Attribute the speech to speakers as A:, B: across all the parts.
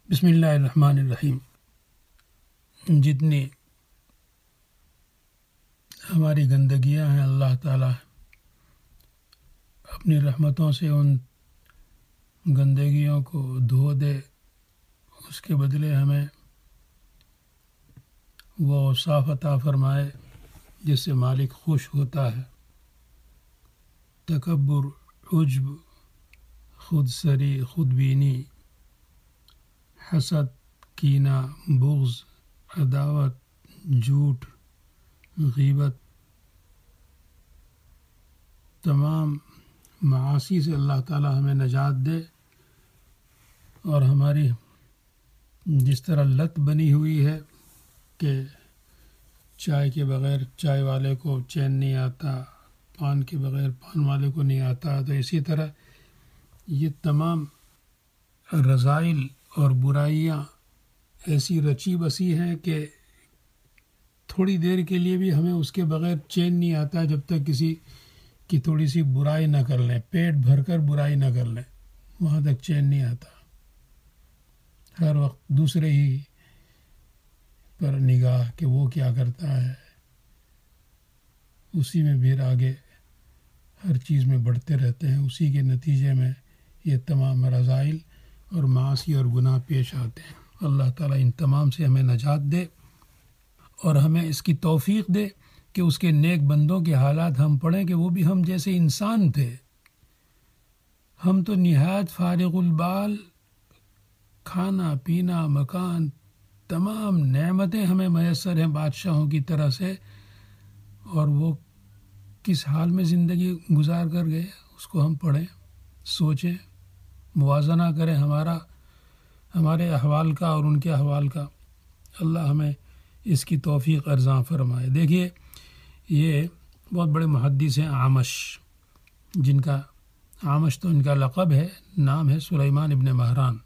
A: بسم اللہ الرحمن الرحیم۔ جتنی ہماری گندگیاں ہیں اللہ تعالیٰ اپنی رحمتوں سے ان گندگیوں کو دھو دے، اس کے بدلے ہمیں وہ صاف عطا فرمائے جس سے مالک خوش ہوتا ہے۔ تکبر، عجب، خود سری، خود بینی، حسد، کینہ، بغض، عداوت، جھوٹ، غیبت، تمام معاصی سے اللہ تعالی ہمیں نجات دے، اور ہماری جس طرح لت بنی ہوئی ہے کہ چائے کے بغیر چائے والے کو چین نہیں آتا، پان کے بغیر پان والے کو نہیں آتا، تو اسی طرح یہ تمام رذائل اور برائیاں ایسی رچی بسی ہیں کہ تھوڑی دیر کے لیے بھی ہمیں اس کے بغیر چین نہیں آتا جب تک کسی کی تھوڑی سی برائی نہ کر لیں، پیٹ بھر کر برائی نہ کر لیں، وہاں تک چین نہیں آتا۔ ہر وقت دوسرے ہی پر نگاہ کہ وہ کیا کرتا ہے، اسی میں پھر آگے ہر چیز میں بڑھتے رہتے ہیں، اسی کے نتیجے میں یہ تمام رذائل اور معاصی اور گناہ پیش آتے ہیں۔ اللہ تعالیٰ ان تمام سے ہمیں نجات دے اور ہمیں اس کی توفیق دے کہ اس کے نیک بندوں کے حالات ہم پڑھیں کہ وہ بھی ہم جیسے انسان تھے۔ ہم تو نہایت فارغ البال، کھانا پینا، مکان، تمام نعمتیں ہمیں میسر ہیں بادشاہوں کی طرح سے، اور وہ کس حال میں زندگی گزار کر گئے اس کو ہم پڑھیں، سوچیں، موازنہ کریں ہمارے احوال کا اور ان کے احوال کا۔ اللہ ہمیں اس کی توفیق ارزاں فرمائے۔ دیکھیے، یہ بہت بڑے محدث ہیں اعمش، جن کا اعمش تو ان کا لقب ہے، نام ہے سلیمان ابن مہران۔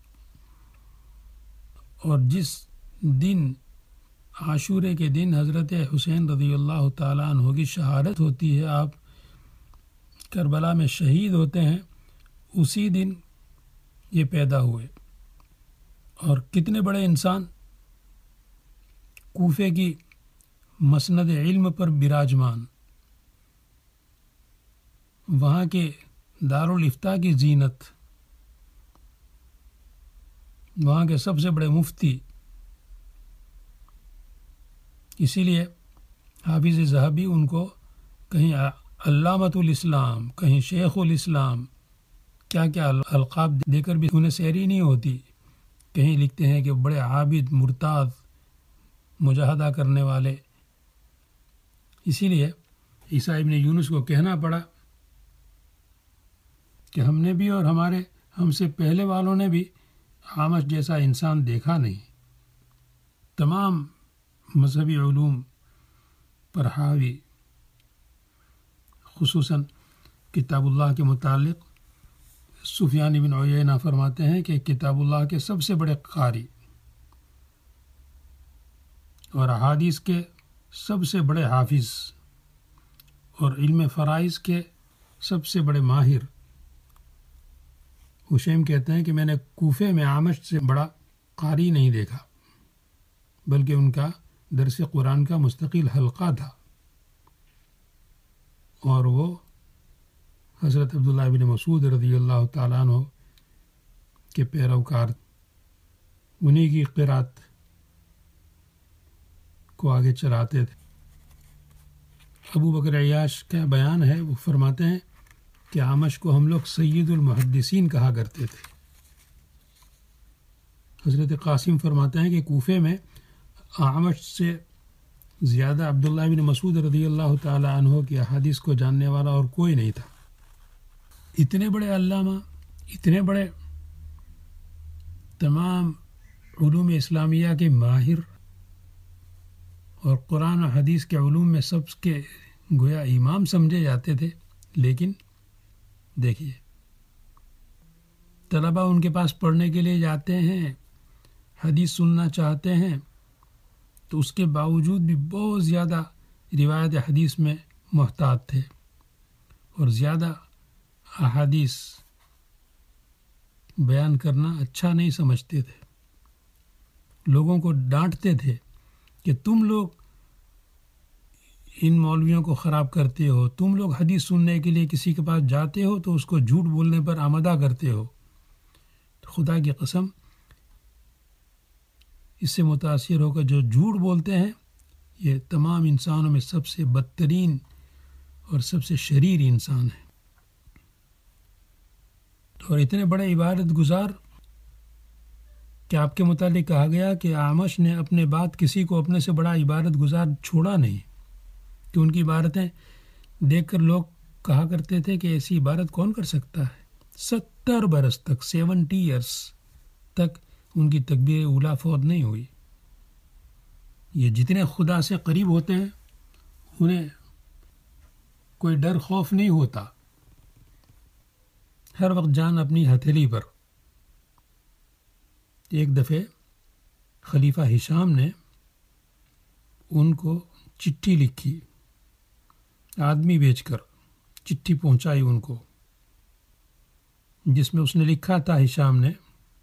A: اور جس دن عاشورے کے دن حضرت حسین رضی اللہ تعالیٰ عنہ کی شہادت ہوتی ہے، آپ کربلا میں شہید ہوتے ہیں، اسی دن یہ پیدا ہوئے۔ اور کتنے بڑے انسان، کوفے کی مسند علم پر براجمان، وہاں کے دارالافتاء کی زینت، وہاں کے سب سے بڑے مفتی۔ اسی لیے حافظ ذہبی ان کو کہیں علامۃ الاسلام، کہیں شیخ الاسلام، کیا کیا القاب دے کر بھی انہیں سیری نہیں ہوتی۔ کہیں لکھتے ہیں کہ بڑے عابد، مرتاض، مجاہدہ کرنے والے۔ اسی لیے عیسیٰ ابن یونس کو کہنا پڑا کہ ہم نے بھی اور ہم سے پہلے والوں نے بھی اعمش جیسا انسان دیکھا نہیں۔ تمام مذہبی علوم پر حاوی، خصوصاً کتاب اللہ کے متعلق سفیان بن عیینہ فرماتے ہیں کہ کتاب اللہ کے سب سے بڑے قاری اور احادیث کے سب سے بڑے حافظ اور علم فرائض کے سب سے بڑے ماہر حشیم کہتے ہیں کہ میں نے کوفے میں اعمش سے بڑا قاری نہیں دیکھا، بلکہ ان کا درس قرآن کا مستقل حلقہ تھا، اور وہ حضرت عبداللہ بن مسعود رضی اللہ تعالیٰ عنہ کے پیروکار، انہی کی قرات کو آگے چلاتے تھے۔ ابو بکر عیاش کا بیان ہے، وہ فرماتے ہیں کہ اعمش کو ہم لوگ سید المحدثین کہا کرتے تھے۔ حضرت قاسم فرماتے ہیں کہ کوفے میں اعمش سے زیادہ عبداللہ بن مسعود رضی اللہ تعالیٰ عنہ کی احادیث کو جاننے والا اور کوئی نہیں تھا۔ اتنے بڑے علامہ، اتنے بڑے تمام علوم اسلامیہ کے ماہر اور قرآن و حدیث کے علوم میں سب کے گویا امام سمجھے جاتے تھے، لیکن دیکھیے، طلبہ ان کے پاس پڑھنے کے لیے جاتے ہیں، حدیث سننا چاہتے ہیں، تو اس کے باوجود بھی بہت زیادہ روایت حدیث میں محتاط تھے اور زیادہ احادیث بیان کرنا اچھا نہیں سمجھتے تھے۔ لوگوں کو ڈانٹتے تھے کہ تم لوگ ان مولویوں کو خراب کرتے ہو، تم لوگ حدیث سننے کے لیے کسی کے پاس جاتے ہو تو اس کو جھوٹ بولنے پر آمادہ کرتے ہو۔ خدا کی قسم اس سے متاثر ہو کر جو جھوٹ بولتے ہیں یہ تمام انسانوں میں سب سے بدترین اور سب سے شریر انسان ہے۔ اور اتنے بڑے عبادت گزار کہ آپ کے متعلق کہا گیا کہ اعمش نے اپنے بعد کسی کو اپنے سے بڑا عبادت گزار چھوڑا نہیں، کہ ان کی عبادتیں دیکھ کر لوگ کہا کرتے تھے کہ ایسی عبادت کون کر سکتا ہے۔ 70 برس تک 70 ایئرس تک ان کی تکبیر اولیٰ فوت نہیں ہوئی۔ یہ جتنے خدا سے قریب ہوتے ہیں انہیں کوئی ڈر خوف نہیں ہوتا، ہر وقت جان اپنی ہتھیلی پر۔ ایک دفعہ خلیفہ ہشام نے ان کو چٹھی لکھی، آدمی بھیج کر چٹھی پہنچائی ان کو، جس میں اس نے لکھا تھا ہشام نے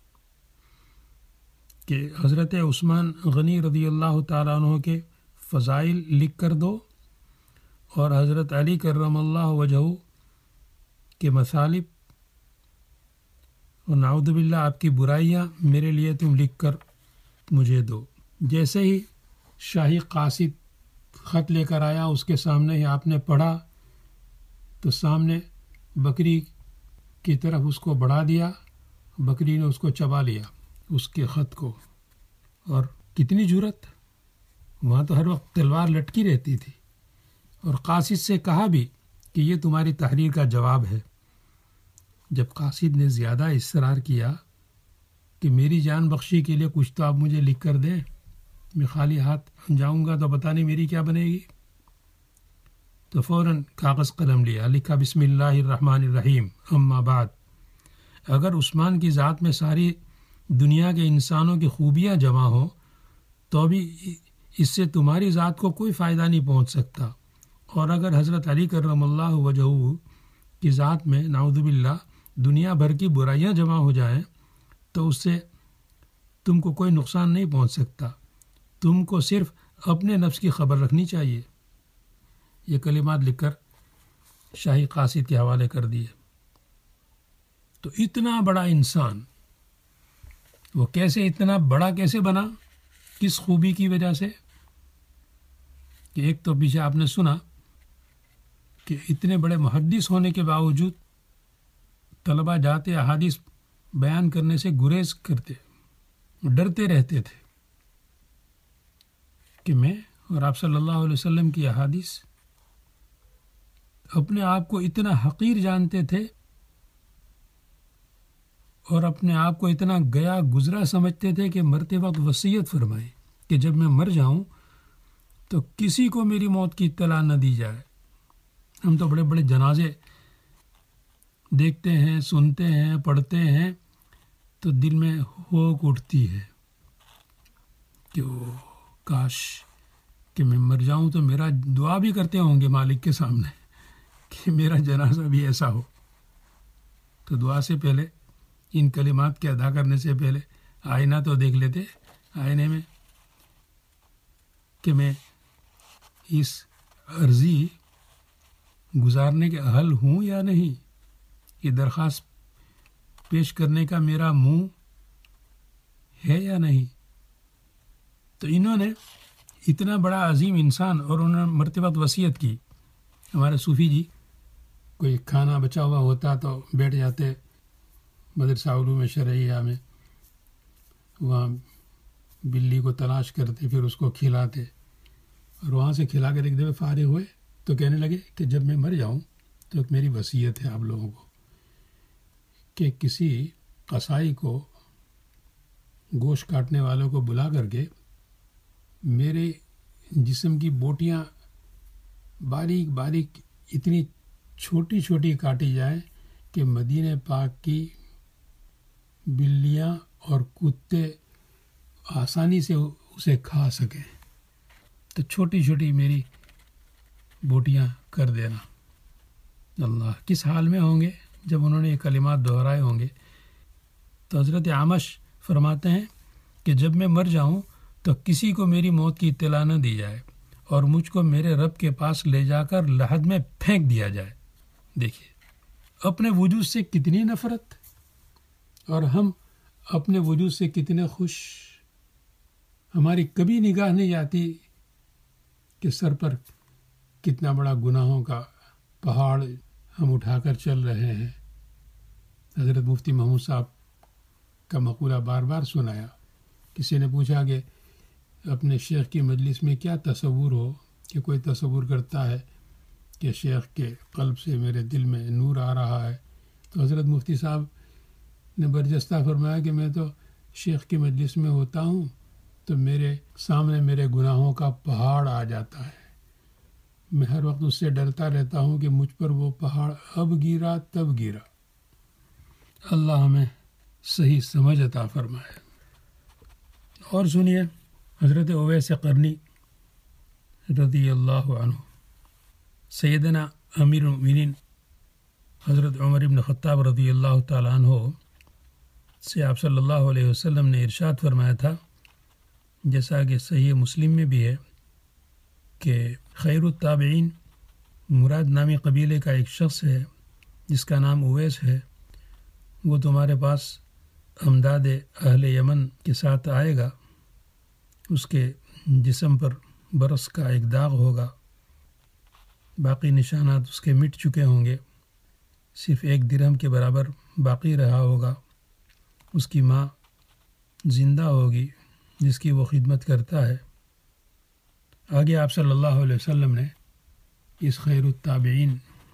A: کہ حضرت عثمان غنی رضی اللہ تعالیٰ عنہ کے فضائل لکھ کر دو، اور حضرت علی کرم اللہ وجہہ کے مصالب اور نعوذ باللہ آپ کی برائیاں میرے لیے تم لکھ کر مجھے دو۔ جیسے ہی شاہی قاصد خط لے کر آیا، اس کے سامنے ہی آپ نے پڑھا تو سامنے بکری کی طرف اس کو بڑھا دیا، بکری نے اس کو چبا لیا اس کے خط کو۔ اور کتنی جرت، وہاں تو ہر وقت تلوار لٹکی رہتی تھی۔ اور قاصد سے کہا بھی کہ یہ تمہاری تحریر کا جواب ہے۔ جب قاصد نے زیادہ اصرار کیا کہ میری جان بخشی کے لیے کچھ تو آپ مجھے لکھ کر دیں، میں خالی ہاتھ جاؤں گا تو پتہ نہیں میری کیا بنے گی، تو فوراً کاغذ قلم لیا، لکھا بسم اللہ الرحمن الرحیم اما بعد۔ اگر عثمان کی ذات میں ساری دنیا کے انسانوں کی خوبیاں جمع ہوں تو بھی اس سے تمہاری ذات کو کوئی فائدہ نہیں پہنچ سکتا، اور اگر حضرت علی کرم اللہ وجہہ کی ذات میں نعوذ باللہ دنیا بھر کی برائیاں جمع ہو جائیں تو اس سے تم کو کوئی نقصان نہیں پہنچ سکتا، تم کو صرف اپنے نفس کی خبر رکھنی چاہیے۔ یہ کلمات لکھ کر شاہی قاصد کے حوالے کر دیے۔ تو اتنا بڑا انسان وہ اتنا بڑا کیسے بنا، کس خوبی کی وجہ سے؟ کہ ایک تو پیچھے آپ نے سنا کہ اتنے بڑے محدث ہونے کے باوجود طلبہ جاتے احادیث بیان کرنے سے گریز کرتے، ڈرتے رہتے تھے کہ میں اور آپ صلی اللہ علیہ وسلم کی احادیث، اپنے آپ کو اتنا حقیر جانتے تھے اور اپنے آپ کو اتنا گیا گزرا سمجھتے تھے کہ مرتے وقت وصیت فرمائے کہ جب میں مر جاؤں تو کسی کو میری موت کی اطلاع نہ دی جائے۔ ہم تو بڑے بڑے جنازے دیکھتے ہیں، سنتے ہیں، پڑھتے ہیں تو دل میں ہوک اٹھتی ہے کہ کاش کہ میں مر جاؤں تو میرا دعا بھی کرتے ہوں گے مالک کے سامنے کہ میرا جنازہ بھی ایسا ہو۔ تو دعا سے پہلے، ان کلمات کے ادا کرنے سے پہلے آئینہ تو دیکھ لیتے آئینے میں کہ میں اس عرضی گزارنے کے اہل ہوں یا نہیں، یہ درخواست پیش کرنے کا میرا منہ ہے یا نہیں۔ تو انہوں نے اتنا بڑا عظیم انسان، اور انہوں نے مرتے وقت وصیت کی۔ ہمارے صوفی جی کوئی کھانا بچا ہوا ہوتا تو بیٹھ جاتے مدرسہ علوم شرعیہ میں، وہاں بلی کو تلاش کرتے، پھر اس کو کھلاتے، اور وہاں سے کھلا کر ایک دفعہ فارغ ہوئے تو کہنے لگے کہ جب میں مر جاؤں تو ایک میری وصیت ہے آپ لوگوں کو کہ کسی قصائی کو، گوشت کاٹنے والوں کو بلا کر کے میرے جسم کی بوٹیاں باریک باریک اتنی چھوٹی چھوٹی کاٹی جائیں کہ مدینہ پاک کی بلیاں اور کتے آسانی سے اسے کھا سکیں، تو چھوٹی چھوٹی میری بوٹیاں کر دینا۔ اللہ کس حال میں ہوں گے جب انہوں نے یہ کلمات دہرائے ہوں گے۔ تو حضرت اعمش فرماتے ہیں کہ جب میں مر جاؤں تو کسی کو میری موت کی اطلاع نہ دی جائے اور مجھ کو میرے رب کے پاس لے جا کر لحد میں پھینک دیا جائے۔ دیکھیے اپنے وجود سے کتنی نفرت، اور ہم اپنے وجود سے کتنے خوش۔ ہماری کبھی نگاہ نہیں آتی کہ سر پر کتنا بڑا گناہوں کا پہاڑ ہم اٹھا کر چل رہے ہیں۔ حضرت مفتی محمود صاحب کا مقولہ بار بار سنایا۔ کسی نے پوچھا کہ اپنے شیخ کی مجلس میں کیا تصور ہو، کہ کوئی تصور کرتا ہے کہ شیخ کے قلب سے میرے دل میں نور آ رہا ہے، تو حضرت مفتی صاحب نے برجستہ فرمایا کہ میں تو شیخ کی مجلس میں ہوتا ہوں تو میرے سامنے میرے گناہوں کا پہاڑ آ جاتا ہے۔ میں ہر وقت اس سے ڈرتا رہتا ہوں کہ مجھ پر وہ پہاڑ اب گرا تب گرا۔ اللہ ہمیں صحیح سمجھ عطا فرمائے۔ اور سنیے حضرت اویس قرنی رضی اللہ عنہ، سیدنا امیر المؤمنین حضرت عمر بن خطاب رضی اللہ تعالیٰ عنہ سے آپ صلی اللہ علیہ وسلم نے ارشاد فرمایا تھا، جیسا کہ صحیح مسلم میں بھی ہے، کہ خیر التابعین مراد نامی قبیلے کا ایک شخص ہے جس کا نام اویس ہے، وہ تمہارے پاس امداد اہل یمن کے ساتھ آئے گا، اس کے جسم پر برس کا ایک داغ ہوگا، باقی نشانات اس کے مٹ چکے ہوں گے، صرف 1 درہم کے برابر باقی رہا ہوگا، اس کی ماں زندہ ہوگی جس کی وہ خدمت کرتا ہے۔ آگے آپ صلی اللہ علیہ وسلم نے اس خیر التابعین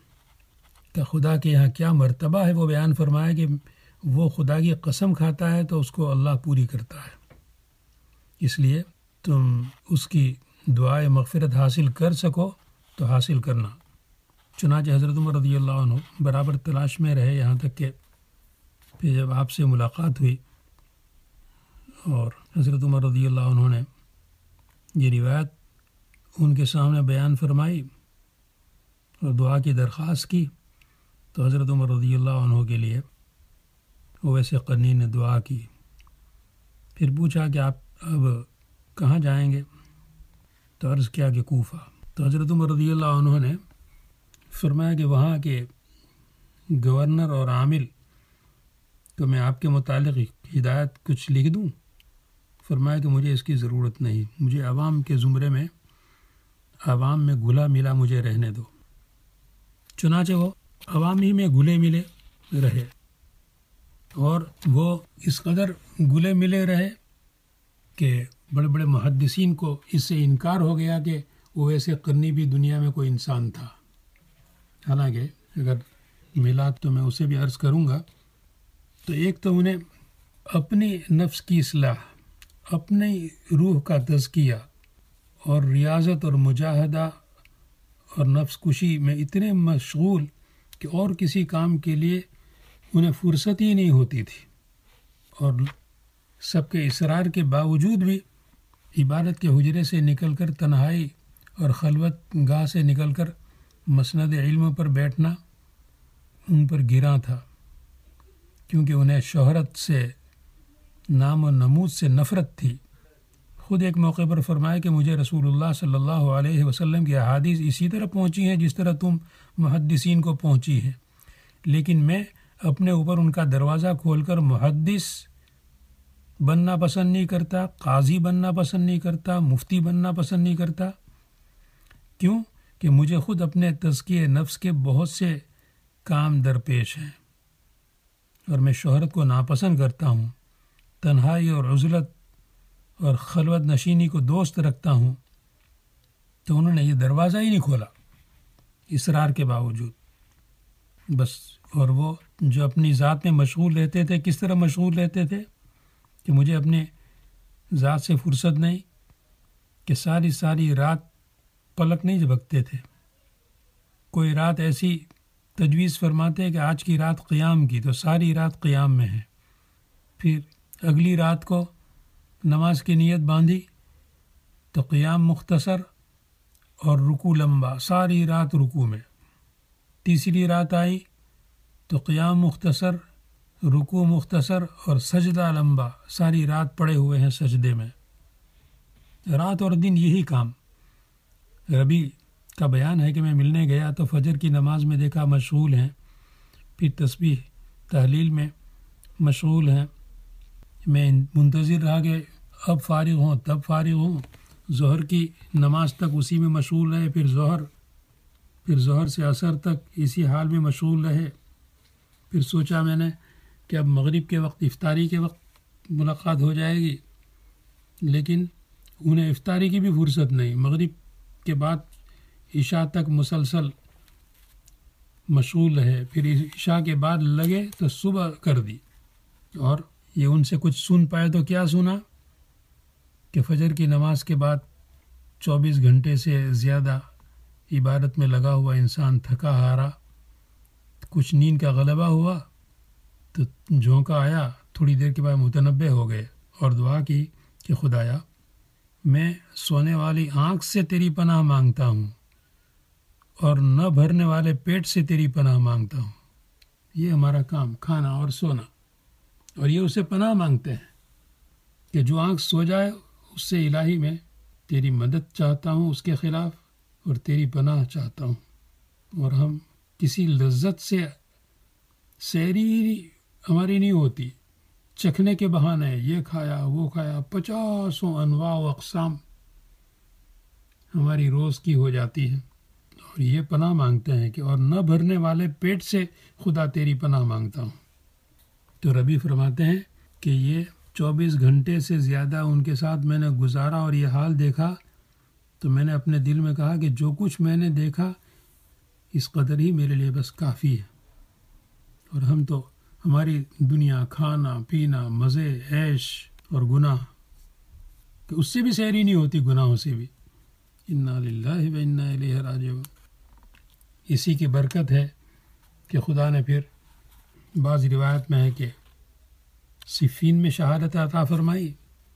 A: کا خدا کے یہاں کیا مرتبہ ہے وہ بیان فرمایا کہ وہ خدا کی قسم کھاتا ہے تو اس کو اللہ پوری کرتا ہے، اس لیے تم اس کی دعائے مغفرت حاصل کر سکو تو حاصل کرنا۔ چنانچہ حضرت عمر رضی اللہ عنہ برابر تلاش میں رہے، یہاں تک کہ پھر جب آپ سے ملاقات ہوئی اور حضرت عمر رضی اللہ عنہ نے یہ روایت ان کے سامنے بیان فرمائی اور دعا کی درخواست کی، تو حضرت عمر رضی اللہ عنہ کے لیے اویس قرنی نے دعا کی۔ پھر پوچھا کہ آپ اب کہاں جائیں گے؟ تو عرض کیا کہ کوفہ۔ تو حضرت عمر رضی اللہ عنہ نے فرمایا کہ وہاں کے گورنر اور عامل تو میں آپ کے متعلق ہدایت کچھ لکھ دوں؟ فرمایا کہ مجھے اس کی ضرورت نہیں، مجھے عوام کے زمرے میں، عوام میں گھلا ملا مجھے رہنے دو۔ چنانچہ وہ عوام ہی میں گھلے ملے رہے، اور وہ اس قدر گھلے ملے رہے کہ بڑے بڑے محدثین کو اس سے انکار ہو گیا کہ وہ ایسے قرنی بھی دنیا میں کوئی انسان تھا۔ حالانکہ اگر ملا تو میں اسے بھی عرض کروں گا۔ تو ایک تو انہیں اپنی نفس کی اصلاح، اپنی روح کا تزکیہ اور ریاضت اور مجاہدہ اور نفس کشی میں اتنے مشغول کہ اور کسی کام کے لیے انہیں فرصت ہی نہیں ہوتی تھی، اور سب کے اصرار کے باوجود بھی عبادت کے حجرے سے نکل کر تنہائی اور خلوت گاہ سے نکل کر مسند علم پر بیٹھنا ان پر گراں تھا، کیونکہ انہیں شہرت سے، نام و نمود سے نفرت تھی۔ خود ایک موقع پر فرمایا کہ مجھے رسول اللہ صلی اللہ علیہ وسلم کی احادیث اسی طرح پہنچی ہیں جس طرح تم محدثین کو پہنچی ہیں، لیکن میں اپنے اوپر ان کا دروازہ کھول کر محدث بننا پسند نہیں کرتا، قاضی بننا پسند نہیں کرتا، مفتی بننا پسند نہیں کرتا۔ کیوں؟ کہ مجھے خود اپنے تزکیہ نفس کے بہت سے کام درپیش ہیں، اور میں شہرت کو ناپسند کرتا ہوں، تنہائی اور عزلت اور خلوت نشینی کو دوست رکھتا ہوں۔ تو انہوں نے یہ دروازہ ہی نہیں کھولا اصرار کے باوجود بس۔ اور وہ جو اپنی ذات میں مشغول رہتے تھے، کس طرح مشغول رہتے تھے کہ مجھے اپنے ذات سے فرصت نہیں، کہ ساری ساری رات پلک نہیں جھپکتے تھے۔ کوئی رات ایسی تجویز فرماتے کہ آج کی رات قیام کی، تو ساری رات قیام میں ہے۔ پھر اگلی رات کو نماز کی نیت باندھی تو قیام مختصر اور رکوع لمبا، ساری رات رکوع میں۔ تیسری رات آئی تو قیام مختصر، رکوع مختصر اور سجدہ لمبا، ساری رات پڑے ہوئے ہیں سجدے میں، رات اور دن یہی کام۔ ربی کا بیان ہے کہ میں ملنے گیا تو فجر کی نماز میں دیکھا مشغول ہیں، پھر تسبیح تحلیل میں مشغول ہیں، میں منتظر رہا کہ اب فارغ ہوں تب فارغ ہوں، ظہر کی نماز تک اسی میں مشغول رہے، پھر ظہر سے عصر تک اسی حال میں مشغول رہے۔ پھر سوچا میں نے کہ اب مغرب کے وقت افطاری کے وقت ملاقات ہو جائے گی، لیکن انہیں افطاری کی بھی فرصت نہیں، مغرب کے بعد عشاء تک مسلسل مشغول رہے، پھر عشاء کے بعد لگے تو صبح کر دی، اور یہ ان سے کچھ سن پائے تو کیا سنا کہ فجر کی نماز کے بعد 24 گھنٹے سے زیادہ عبادت میں لگا ہوا انسان تھکا ہارا، کچھ نیند کا غلبہ ہوا تو جھونکا آیا، تھوڑی دیر کے بعد متنبہ ہو گئے اور دعا کی کہ خدایا میں سونے والی آنکھ سے تیری پناہ مانگتا ہوں اور نہ بھرنے والے پیٹ سے تیری پناہ مانگتا ہوں۔ یہ ہمارا کام، کھانا اور سونا، اور یہ اسے پناہ مانگتے ہیں کہ جو آنکھ سو جائے اس سے الہی میں تیری مدد چاہتا ہوں اس کے خلاف، اور تیری پناہ چاہتا ہوں۔ اور ہم کسی لذت سے سیری ہماری نہیں ہوتی، چکھنے کے بہانے یہ کھایا وہ کھایا، 50 انواع و اقسام ہماری روز کی ہو جاتی ہیں، اور یہ پناہ مانگتے ہیں کہ اور نہ بھرنے والے پیٹ سے خدا تیری پناہ مانگتا ہوں۔ تو ربی فرماتے ہیں کہ یہ 24 گھنٹے سے زیادہ ان کے ساتھ میں نے گزارا اور یہ حال دیکھا تو میں نے اپنے دل میں کہا کہ جو کچھ میں نے دیکھا اس قدر ہی میرے لیے بس کافی ہے۔ اور ہم تو ہماری دنیا کھانا پینا مزے عیش اور گناہ، کہ اس سے بھی سیری نہیں ہوتی، گناہوں سے بھی۔ انا للہ و انا الیہ راجعون۔ اسی کی برکت ہے کہ خدا نے پھر بعض روایت میں ہے کہ صفین میں شہادت عطا فرمائی،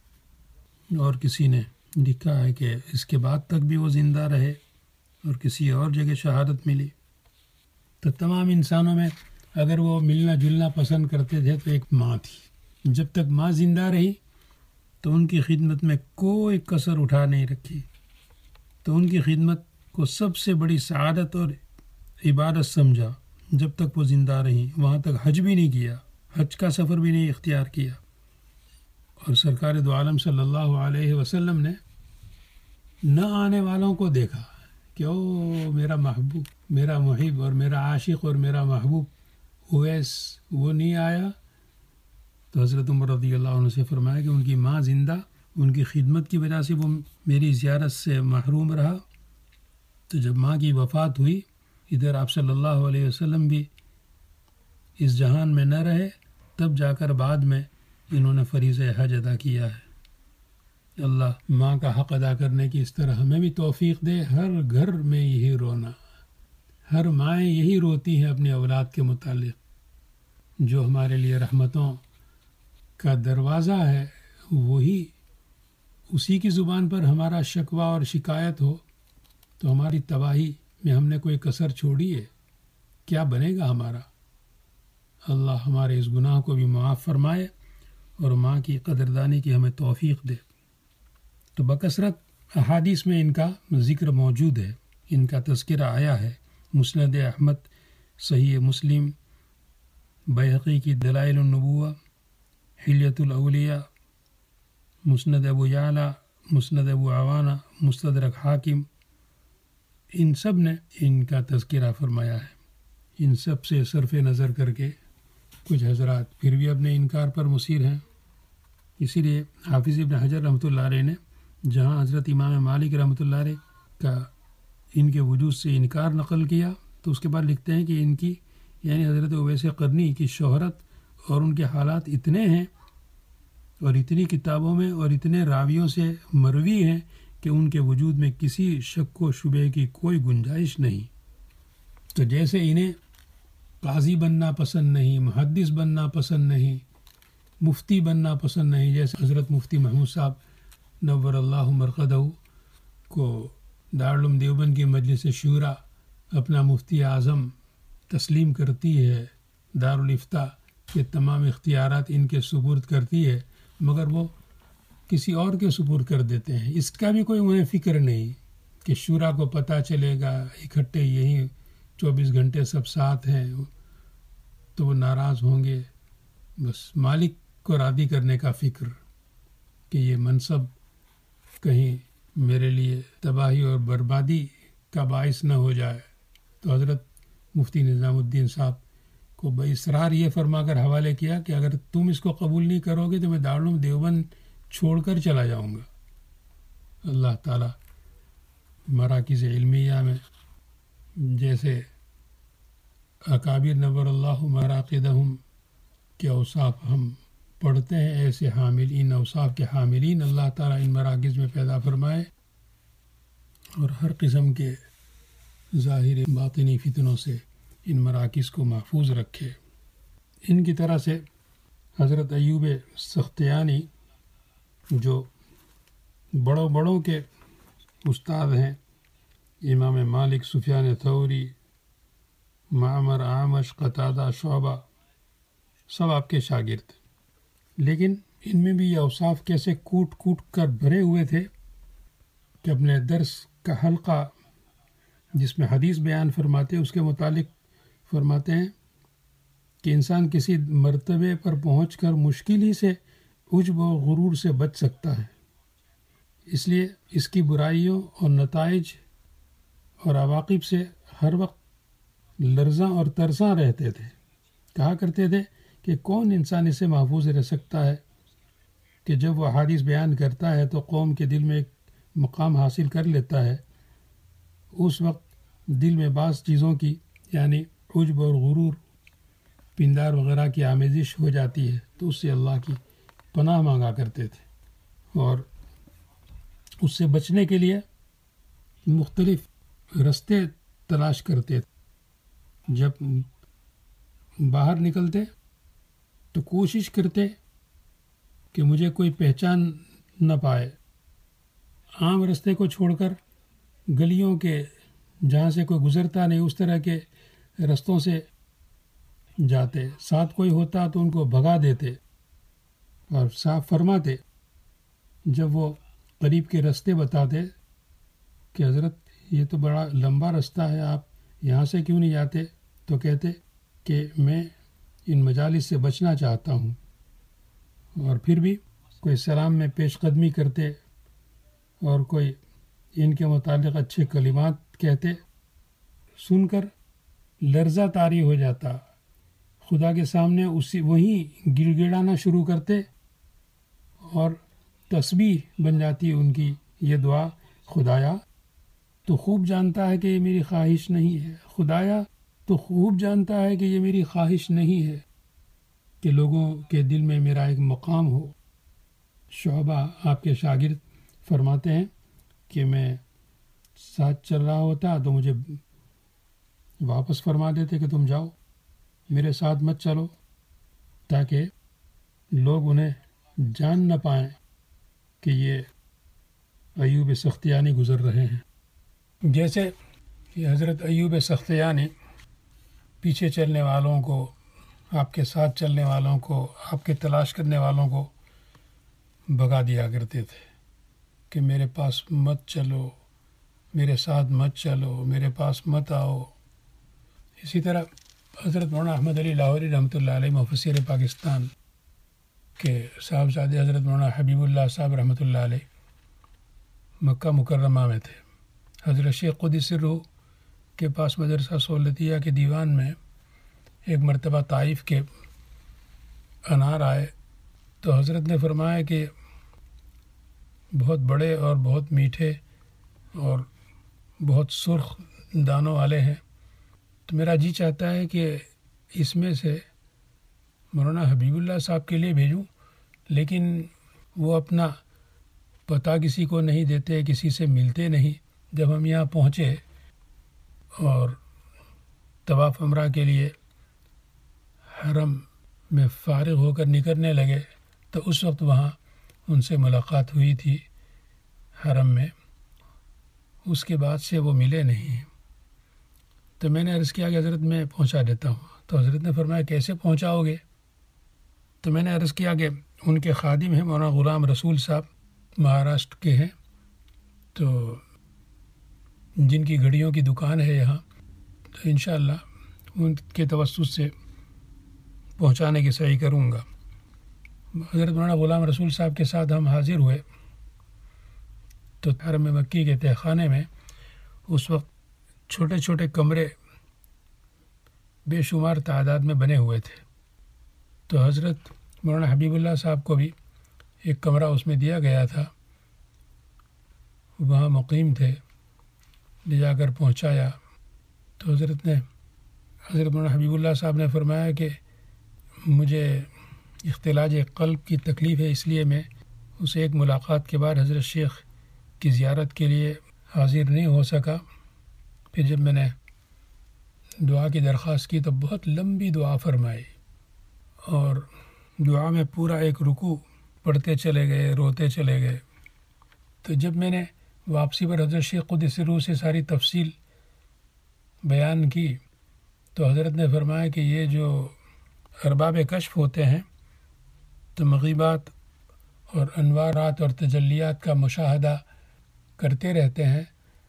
A: اور کسی نے لکھا ہے کہ اس کے بعد تک بھی وہ زندہ رہے، اور کسی اور جگہ شہادت ملی۔ تو تمام انسانوں میں اگر وہ ملنا جلنا پسند کرتے تھے تو ایک ماں تھی، جب تک ماں زندہ رہی تو ان کی خدمت میں کوئی کسر اٹھا نہیں رکھی، تو ان کی خدمت کو سب سے بڑی سعادت اور عبادت سمجھا۔ جب تک وہ زندہ رہیں وہاں تک حج بھی نہیں کیا، حج کا سفر بھی نہیں اختیار کیا، اور سرکار دو عالم صلی اللہ علیہ وسلم نے نہ آنے والوں کو دیکھا کہ او میرا محبوب، میرا محب اور میرا عاشق اور میرا محبوب اویس وہ نہیں آیا، تو حضرت عمر رضی اللہ عنہ سے فرمایا کہ ان کی ماں زندہ، ان کی خدمت کی وجہ سے وہ میری زیارت سے محروم رہا۔ تو جب ماں کی وفات ہوئی، ادھر آپ صلی اللہ علیہ وسلم بھی اس جہان میں نہ رہے، تب جا کر بعد میں انہوں نے فریضہ حج ادا کیا ہے۔ اللہ ماں کا حق ادا کرنے کی اس طرح ہمیں بھی توفیق دے۔ ہر گھر میں یہی رونا، ہر مائیں یہی روتی ہیں اپنی اولاد کے متعلق۔ جو ہمارے لیے رحمتوں کا دروازہ ہے، وہی اسی کی زبان پر ہمارا شکوہ اور شکایت ہو تو ہماری تباہی میں ہم نے کوئی کسر چھوڑی ہے؟ کیا بنے گا ہمارا؟ اللہ ہمارے اس گناہ کو بھی معاف فرمائے اور ماں کی قدردانی کی ہمیں توفیق دے۔ تو بکثرت احادیث میں ان کا ذکر موجود ہے، ان کا تذکرہ آیا ہے۔ مسند احمد، صحیح مسلم، بیہقی کی دلائل النبوہ، حلیۃ الاولیاء، مسند ابو یعلا، مسند ابو عوانہ، مستدرک حاکم، ان سب نے ان کا تذکرہ فرمایا ہے۔ ان سب سے صرف نظر کر کے کچھ حضرات پھر بھی اپنے انکار پر مصر ہیں۔ اسی لیے حافظ ابن حجر رحمۃ اللہ علیہ نے جہاں حضرت امام مالک رحمۃ اللہ علیہ کا ان کے وجود سے انکار نقل کیا، تو اس کے بعد لکھتے ہیں کہ ان کی یعنی حضرت اویس قرنی کی شہرت اور ان کے حالات اتنے ہیں اور اتنی کتابوں میں اور اتنے راویوں سے مروی ہیں کہ ان کے وجود میں کسی شک و شبے کی کوئی گنجائش نہیں۔ تو جیسے انہیں قاضی بننا پسند نہیں، محدث بننا پسند نہیں، مفتی بننا پسند نہیں، جیسے حضرت مفتی محمود صاحب نور اللہ مرقدہ کو دارالعلوم دیوبند کی مجلس شورا اپنا مفتی اعظم تسلیم کرتی ہے، دارالافتاء کہ تمام اختیارات ان کے سپرد کرتی ہے، مگر وہ کسی اور کے سپرد کر دیتے ہیں۔ اس کا بھی کوئی انہیں فکر نہیں کہ شورا کو پتہ چلے گا اکٹھے یہی 24 گھنٹے سب ساتھ ہیں تو وہ ناراض ہوں گے۔ بس مالک کو راضی کرنے کا فکر کہ یہ منصب کہیں میرے لیے تباہی اور بربادی کا باعث نہ ہو جائے۔ تو حضرت مفتی نظام الدین صاحب کو باصرار یہ فرما کر حوالے کیا کہ اگر تم اس کو قبول نہیں کرو گے تو میں دارالعلوم دیوبند چھوڑ کر چلا جاؤں گا۔ اللہ تعالیٰ مراکز علمیہ میں جیسے اکابر نور اللہ مراقدہم کے اوصاف ہم پڑھتے ہیں، ایسے حاملین اوصاف کے حاملین اللہ تعالیٰ ان مراکز میں پیدا فرمائے اور ہر قسم کے ظاہر باطنی فتنوں سے ان مراکز کو محفوظ رکھے۔ ان کی طرح سے حضرت ایوب سختیانی جو بڑوں کے استاد ہیں، امام مالک، سفیان ثوری، معمر، اعمش، قتادہ، شعبہ، سب آپ کے شاگرد، لیکن ان میں بھی یہ اوصاف کیسے کوٹ کر بھرے ہوئے تھے کہ اپنے درس کا حلقہ جس میں حدیث بیان فرماتے اس کے متعلق فرماتے ہیں کہ انسان کسی مرتبے پر پہنچ کر مشکل ہی سے عجب و غرور سے بچ سکتا ہے، اس لیے اس کی برائیوں اور نتائج اور عواقب سے ہر وقت لرزاں اور ترساں رہتے تھے۔ کہا کرتے تھے کہ کون انسان اس سے محفوظ رہ سکتا ہے کہ جب وہ حدیث بیان کرتا ہے تو قوم کے دل میں ایک مقام حاصل کر لیتا ہے، اس وقت دل میں بعض چیزوں کی یعنی عجب اور غرور، پندار وغیرہ کی آمیزش ہو جاتی ہے، تو اس سے اللہ کی پناہ مانگا کرتے تھے اور اس سے بچنے کے لیے مختلف رستے تلاش کرتے تھے۔ جب باہر نکلتے تو کوشش کرتے کہ مجھے کوئی پہچان نہ پائے، عام رستے کو چھوڑ کر گلیوں کے جہاں سے کوئی گزرتا نہیں اس طرح کے رستوں سے جاتے، ساتھ کوئی ہوتا تو ان کو بھگا دیتے اور صاف فرماتے۔ جب وہ قریب کے رستے بتاتے کہ حضرت یہ تو بڑا لمبا رستہ ہے، آپ یہاں سے کیوں نہیں جاتے، تو کہتے کہ میں ان مجالس سے بچنا چاہتا ہوں، اور پھر بھی کوئی سلام میں پیش قدمی کرتے اور کوئی ان کے متعلق اچھے کلمات کہتے، سن کر لرزہ طاری ہو جاتا، خدا کے سامنے وہیں گڑ گڑانا شروع کرتے اور تسبیح بن جاتی ان کی یہ دعا، خدایا تو خوب جانتا ہے کہ یہ میری خواہش نہیں ہے، خدایا تو خوب جانتا ہے کہ یہ میری خواہش نہیں ہے کہ لوگوں کے دل میں میرا ایک مقام ہو۔ شعبہ آپ کے شاگرد فرماتے ہیں کہ میں ساتھ چل رہا ہوتا تو مجھے واپس فرما دیتے کہ تم جاؤ، میرے ساتھ مت چلو، تاکہ لوگ انہیں جان نہ پائیں کہ یہ ایوب سختیانی گزر رہے ہیں۔ جیسے کہ حضرت ایوب سختیانی پیچھے چلنے والوں کو، آپ کے ساتھ چلنے والوں کو، آپ کے تلاش کرنے والوں کو بھگا دیا کرتے تھے کہ میرے پاس مت چلو، میرے ساتھ مت چلو، میرے پاس مت آؤ۔ اسی طرح حضرت مولانا احمد علی لاہوری رحمۃ اللہ علیہ مفسر پاکستان کے صاحبزادے حضرت مولانا حبیب اللہ صاحب رحمۃ اللہ علیہ مکہ مکرمہ میں تھے۔ حضرت شیخ قدس روح کے پاس مدرسہ سہولتیہ کے دیوان میں ایک مرتبہ طائف کے انار آئے تو حضرت نے فرمایا کہ بہت بڑے اور بہت میٹھے اور بہت سرخ دانوں والے ہیں، تو میرا جی چاہتا ہے کہ اس میں سے مولانا حبیب اللہ صاحب کے لیے بھیجوں، لیکن وہ اپنا پتہ کسی کو نہیں دیتے، کسی سے ملتے نہیں۔ جب ہم یہاں پہنچے اور طواف عمرہ کے لیے حرم میں فارغ ہو کر نکلنے لگے تو اس وقت وہاں ان سے ملاقات ہوئی تھی حرم میں، اس کے بعد سے وہ ملے نہیں۔ تو میں نے عرض کیا کہ حضرت میں پہنچا دیتا ہوں، تو حضرت نے فرمایا کیسے پہنچاؤ گے؟ تو میں نے عرض کیا کہ ان کے خادم ہیں مولانا غلام رسول صاحب، مہاراشٹر کے ہیں، تو جن کی گھڑیوں کی دکان ہے یہاں، تو انشاءاللہ ان کے توسط سے پہنچانے کی سعی کروں گا۔ حضرت مولانا غلام رسول صاحب کے ساتھ ہم حاضر ہوئے تو حرم مکی کے تہ خانے میں اس وقت چھوٹے چھوٹے کمرے بے شمار تعداد میں بنے ہوئے تھے، تو حضرت مولانا حبیب اللہ صاحب کو بھی ایک کمرہ اس میں دیا گیا تھا، وہاں مقیم تھے، لے جا کر پہنچایا۔ تو حضرت مولانا حبیب اللہ صاحب نے فرمایا کہ مجھے اختلاج قلب کی تکلیف ہے، اس لیے میں اس ایک ملاقات کے بعد حضرت شیخ کی زیارت کے لیے حاضر نہیں ہو سکا۔ پھر جب میں نے دعا کی درخواست کی تو بہت لمبی دعا فرمائی، اور دعا میں پورا ایک رکوع پڑھتے چلے گئے، روتے چلے گئے۔ تو جب میں نے واپسی پر حضرت شیخ قدس روح سے ساری تفصیل بیان کی تو حضرت نے فرمایا کہ یہ جو ارباب کشف ہوتے ہیں تو مغیبات اور انوارات اور تجلیات کا مشاہدہ کرتے رہتے ہیں،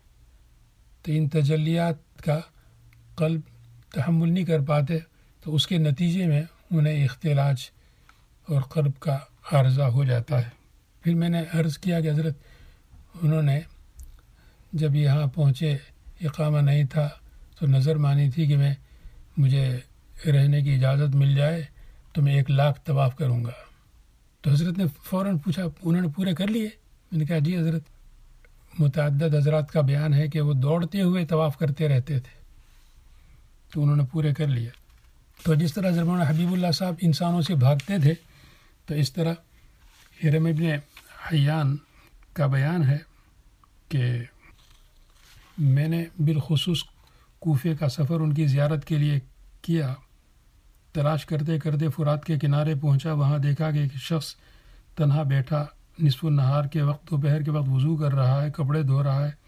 A: تو ان تجلیات کا قلب تحمل نہیں کر پاتے، تو اس کے نتیجے میں انہیں اختلاج اور قلب کا عارضہ ہو جاتا ہے۔ پھر میں نے عرض کیا کہ حضرت انہوں نے جب یہاں پہنچے، اقامہ نہیں تھا، تو نظر مانی تھی کہ مجھے رہنے کی اجازت مل جائے تو میں 1,00,000 طواف کروں گا۔ تو حضرت نے فوراً پوچھا انہوں نے پورے کر لیے؟ میں نے کہا جی حضرت، متعدد حضرات کا بیان ہے کہ وہ دوڑتے ہوئے طواف کرتے رہتے تھے، تو انہوں نے پورے کر لیا۔ تو جس طرح حضرت مولانا حبیب اللہ صاحب انسانوں سے بھاگتے تھے، تو اس طرح ہرم ابن حیان کا بیان ہے کہ میں نے بالخصوص کوفے کا سفر ان کی زیارت کے لیے کیا۔ تلاش کرتے کرتے فرات کے کنارے پہنچا، وہاں دیکھا کہ ایک شخص تنہا بیٹھا نصف النہار کے وقت، دوپہر کے وقت وضو کر رہا ہے، کپڑے دھو رہا ہے۔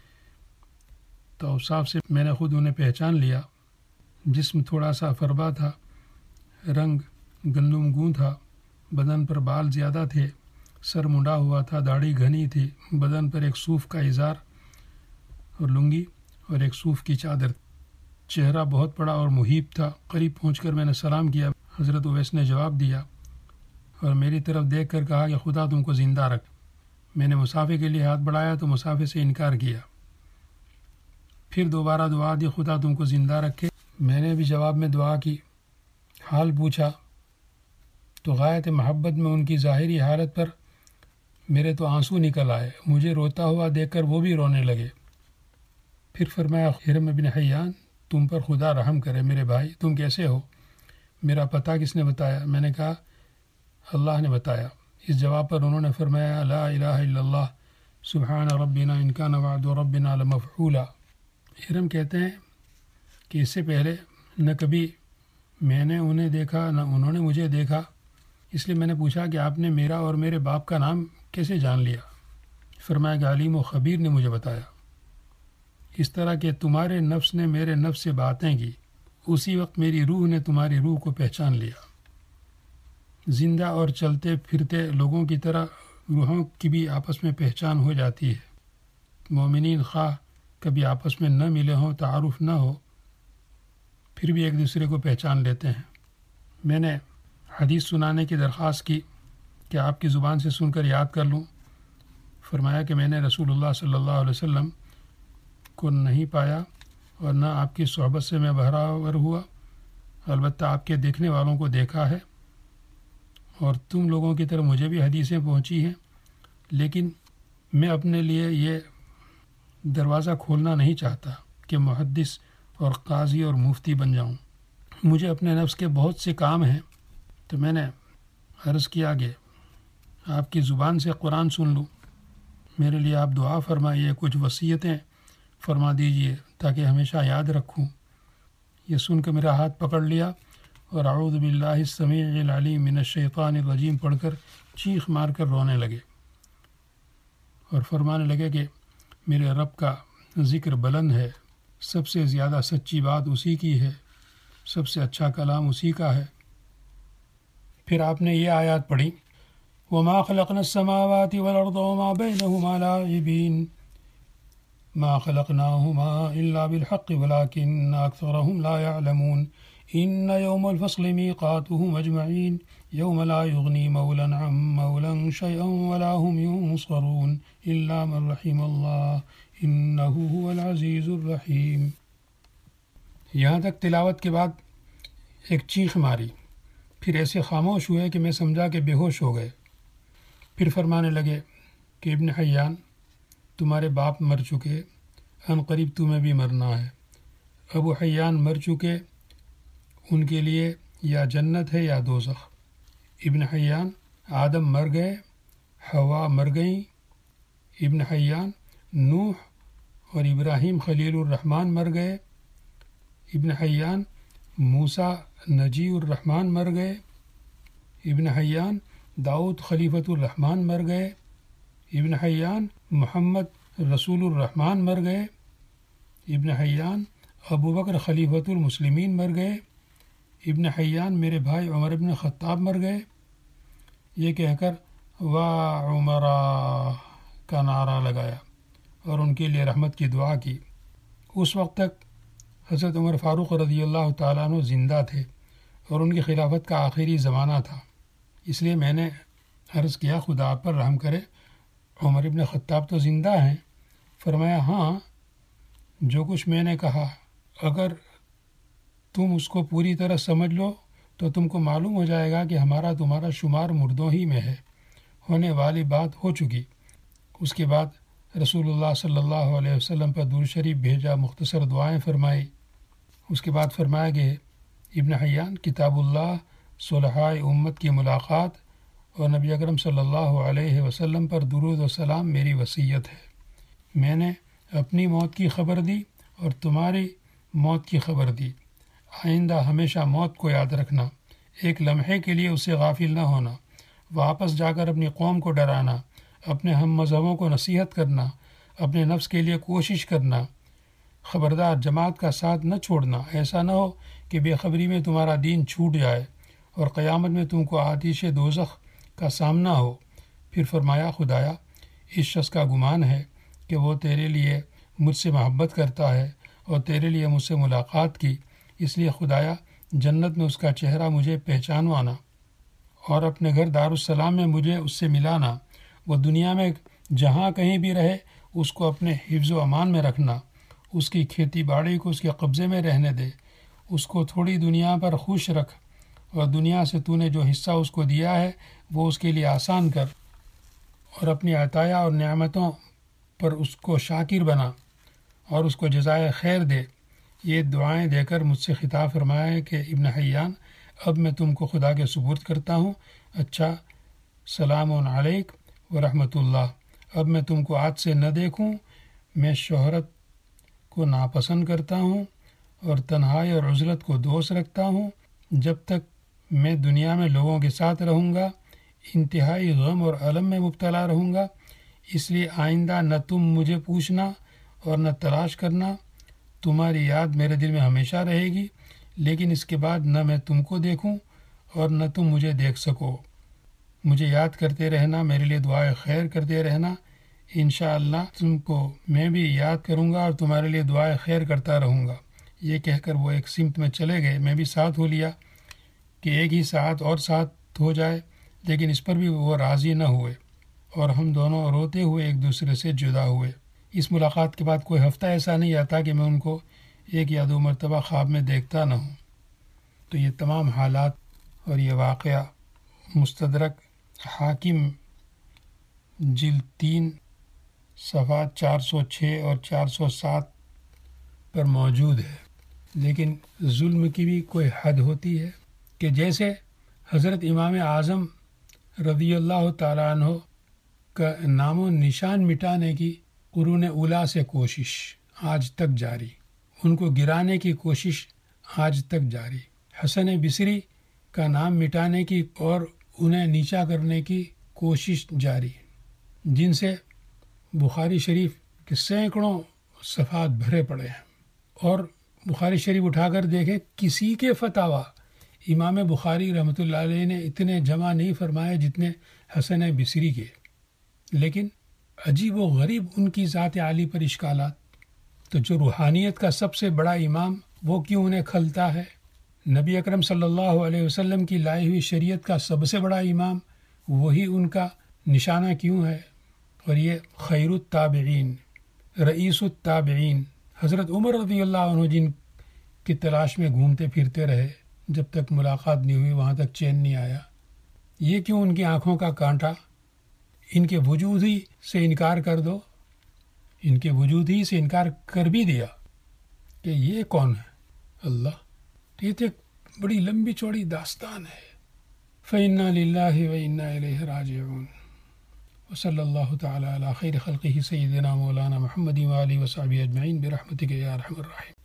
A: تو اوصاف سے میں نے خود انہیں پہچان لیا۔ جسم تھوڑا سا فربا تھا، رنگ گندم گوں تھا، بدن پر بال زیادہ تھے، سر منڈا ہوا تھا، داڑھی گھنی تھی، بدن پر ایک صوف کا ازار اور لنگی اور ایک صوف کی چادر، چہرہ بہت بڑا اور محیب تھا۔ قریب پہنچ کر میں نے سلام کیا، حضرت اویس نے جواب دیا اور میری طرف دیکھ کر کہا کہ خدا تم کو زندہ رکھ۔ میں نے مسافے کے لیے ہاتھ بڑھایا تو مسافے سے انکار کیا، پھر دوبارہ دعا دی، خدا تم کو زندہ رکھے۔ میں نے بھی جواب میں دعا کی، حال پوچھا تو غایت محبت میں ان کی ظاہری حالت پر میرے تو آنسو نکل آئے، مجھے روتا ہوا دیکھ کر وہ بھی رونے لگے۔ پھر فرمایا ہرم ابن حیان، تم پر خدا رحم کرے میرے بھائی، تم کیسے ہو؟ میرا پتہ کس نے بتایا؟ میں نے کہا اللہ نے بتایا۔ اس جواب پر انہوں نے فرمایا لا الہ الا اللہ سبحان ربنا ان کان وعد ربنا لمفعولا۔ ہرم کہتے ہیں کہ اس سے پہلے نہ کبھی میں نے انہیں دیکھا نہ انہوں نے مجھے دیکھا، اس لیے میں نے پوچھا کہ آپ نے میرا اور میرے باپ کا نام کیسے جان لیا؟ فرمایا کہ علیم و خبیر نے مجھے بتایا۔ اس طرح کہ تمہارے نفس نے میرے نفس سے باتیں کی، اسی وقت میری روح نے تمہاری روح کو پہچان لیا۔ زندہ اور چلتے پھرتے لوگوں کی طرح روحوں کی بھی آپس میں پہچان ہو جاتی ہے۔ مومنین خواہ کبھی آپس میں نہ ملے ہوں، تعارف نہ ہو، پھر بھی ایک دوسرے کو پہچان لیتے ہیں۔ میں نے حدیث سنانے کی درخواست کی کہ آپ کی زبان سے سن کر یاد کر لوں۔ فرمایا کہ میں نے رسول اللہ صلی اللہ علیہ وسلم کو نہیں پایا اور نہ آپ کی صحبت سے میں بہرہ ہوا، البتہ آپ کے دیکھنے والوں کو دیکھا ہے، اور تم لوگوں کی طرح مجھے بھی حدیثیں پہنچی ہیں، لیکن میں اپنے لیے یہ دروازہ کھولنا نہیں چاہتا کہ محدث اور قاضی اور مفتی بن جاؤں۔ مجھے اپنے نفس کے بہت سے کام ہیں، تو میں نے عرض کیا کہ آپ کی زبان سے قرآن سن لوں، میرے لیے آپ دعا فرمائیے، کچھ وصیتیں فرما دیجئے تاکہ ہمیشہ یاد رکھوں۔ یہ سن کے میرا ہاتھ پکڑ لیا اور اعوذ باللہ السمیع العلیم من الشیطان الرجیم پڑھ کر چیخ مار کر رونے لگے اور فرمانے لگے کہ میرے رب کا ذکر بلند ہے، سب سے زیادہ سچی بات اسی کی ہے، سب سے اچھا کلام اسی کا ہے، پھر آپ نے یہ آیات پڑھی وَمَا خَلَقْنَا السَّمَاوَاتِ وَالْأَرْضَ وَمَا بَيْنَهُمَا لَاعِبِينَ ما خلقناهما إلا بالحق ولكن أكثرهم لا يعلمون إن يوم الفصل ميقاتهم أجمعين يوم لا يغني مولا عن مولا شيئا ولا هم ينصرون إلا من رحم الله إنه هو العزيز الرحيم. یہاں تک تلاوت کے بعد ایک چیخ ماری، پھر ایسے خاموش ہوئے کہ میں سمجھا کہ بے ہوش ہو گئے. پھر فرمانے لگے کہ ابن حیان، تمہارے باپ مر چکے، ان قریب تمہیں بھی مرنا ہے. ابو حیان مر چکے، ان کے لیے یا جنت ہے یا دوزخ. ابن حیان، آدم مر گئے، حوا مر گئیں. ابن حیان، نوح اور ابراہیم خلیل الرحمن مر گئے. ابن حیان، موسیٰ نجی الرحمن مر گئے. ابن حیان، داؤد خلیفۃ الرحمن مر گئے. ابن حیان، محمد رسول الرحمن مر گئے. ابن حیان، ابو بکر خلیفۃ المسلمین مر گئے. ابن حیان، میرے بھائی عمر ابن خطاب مر گئے. یہ کہہ کر وا عمرا کا نعرہ لگایا اور ان کے لیے رحمت کی دعا کی. اس وقت تک حضرت عمر فاروق رضی اللہ تعالیٰ عنہ زندہ تھے اور ان کی خلافت کا آخری زمانہ تھا. اس لیے میں نے عرض کیا خدا آپ پر رحم کرے، عمر ابن خطاب تو زندہ ہیں؟ فرمایا ہاں، جو کچھ میں نے کہا اگر تم اس کو پوری طرح سمجھ لو تو تم کو معلوم ہو جائے گا کہ ہمارا تمہارا شمار مردوں ہی میں ہے. ہونے والی بات ہو چکی. اس کے بعد رسول اللہ صلی اللہ علیہ وسلم پر درود شریف بھیجا، مختصر دعائیں فرمائی. اس کے بعد فرمایا کہ ابن حیان، کتاب اللہ، صلحائے امت کی ملاقات اور نبی اکرم صلی اللہ علیہ وسلم پر درود و سلام میری وصیت ہے. میں نے اپنی موت کی خبر دی اور تمہاری موت کی خبر دی. آئندہ ہمیشہ موت کو یاد رکھنا، ایک لمحے کے لیے اسے غافل نہ ہونا، واپس جا کر اپنی قوم کو ڈرانا، اپنے ہم مذہبوں کو نصیحت کرنا، اپنے نفس کے لیے کوشش کرنا. خبردار جماعت کا ساتھ نہ چھوڑنا. ایسا نہ ہو کہ بے خبری میں تمہارا دین چھوٹ جائے اور قیامت میں تم کو آتش دوزخ کا سامنا ہو. پھر فرمایا خدایا، اس شخص کا گمان ہے کہ وہ تیرے لیے مجھ سے محبت کرتا ہے اور تیرے لیے مجھ سے ملاقات کی، اس لیے خدایا جنت میں اس کا چہرہ مجھے پہچانوانا اور اپنے گھر دارالسلام میں مجھے اس سے ملانا. وہ دنیا میں جہاں کہیں بھی رہے اس کو اپنے حفظ و امان میں رکھنا، اس کی کھیتی باڑی کو اس کے قبضے میں رہنے دے، اس کو تھوڑی دنیا پر خوش رکھ اور دنیا سے تو نے جو حصہ اس کو دیا ہے وہ اس کے لیے آسان کر اور اپنی عطایا اور نعمتوں پر اس کو شاکر بنا اور اس کو جزائے خیر دے. یہ دعائیں دے کر مجھ سے خطاب فرمایا ہے کہ ابن حیان، اب میں تم کو خدا کے سپرد کرتا ہوں. اچھا، سلام علیک ورحمۃ اللہ. اب میں تم کو آج سے نہ دیکھوں. میں شہرت کو ناپسند کرتا ہوں اور تنہائی اور عزلت کو دوست رکھتا ہوں. جب تک میں دنیا میں لوگوں کے ساتھ رہوں گا انتہائی غم اور الم میں مبتلا رہوں گا. اس لیے آئندہ نہ تم مجھے پوچھنا اور نہ تلاش کرنا. تمہاری یاد میرے دل میں ہمیشہ رہے گی، لیکن اس کے بعد نہ میں تم کو دیکھوں اور نہ تم مجھے دیکھ سکو. مجھے یاد کرتے رہنا، میرے لیے دعائے خیر کرتے رہنا. انشاءاللہ تم کو میں بھی یاد کروں گا اور تمہارے لیے دعائے خیر کرتا رہوں گا. یہ کہہ کر وہ ایک سمت میں چلے گئے. میں بھی ساتھ ہو لیا کہ ایک ہی ساتھ اور ساتھ ہو جائے، لیکن اس پر بھی وہ راضی نہ ہوئے اور ہم دونوں روتے ہوئے ایک دوسرے سے جدا ہوئے. اس ملاقات کے بعد کوئی ہفتہ ایسا نہیں آتا کہ میں ان کو ایک یا دو مرتبہ خواب میں دیکھتا نہ ہوں. تو یہ تمام حالات اور یہ واقعہ مستدرک حاکم جلد 3 صفحات 406 اور 407 پر موجود ہے. لیکن ظلم کی بھی کوئی حد ہوتی ہے کہ جیسے حضرت امام اعظم رضی اللہ تعالیٰ عنہ کا نام و نشان مٹانے کی قرون اولیٰ سے کوشش آج تک جاری، ان کو گرانے کی کوشش آج تک جاری. حسن بصری کا نام مٹانے کی اور انہیں نیچا کرنے کی کوشش جاری، جن سے بخاری شریف کے سینکڑوں صفحات بھرے پڑے ہیں. اور بخاری شریف اٹھا کر دیکھیں، کسی کے فتاویٰ امام بخاری رحمۃ اللہ علیہ نے اتنے جمع نہیں فرمائے جتنے حسن بصری کے، لیکن عجیب و غریب ان کی ذات عالی پر اشکالات۔ تو جو روحانیت کا سب سے بڑا امام وہ کیوں انہیں کھلتا ہے؟ نبی اکرم صلی اللہ علیہ وسلم کی لائی ہوئی شریعت کا سب سے بڑا امام وہی ان کا نشانہ کیوں ہے؟ اور یہ خیر التابعین، رئیس التابعین، حضرت عمر رضی اللہ عنہ جن کی تلاش میں گھومتے پھرتے رہے، جب تک ملاقات نہیں ہوئی وہاں تک چین نہیں آیا، یہ کیوں ان کی آنکھوں کا کانٹا؟ ان کے وجود ہی سے انکار کر دو، ان کے وجود ہی سے انکار کر بھی دیا کہ یہ کون ہے؟ اللہ۔ تو یہ تو ایک بڑی لمبی چوڑی داستان ہے۔ فَإِنَّا لِلَّهِ وَإِنَّا إِلَيْهِ رَاجِعُونَ وصلی اللہ تعالی علی خیر خلقہ سیدنا مولانا محمد وآلہ وصحبہ اجمعین برحمتک یا ارحم الراحمین۔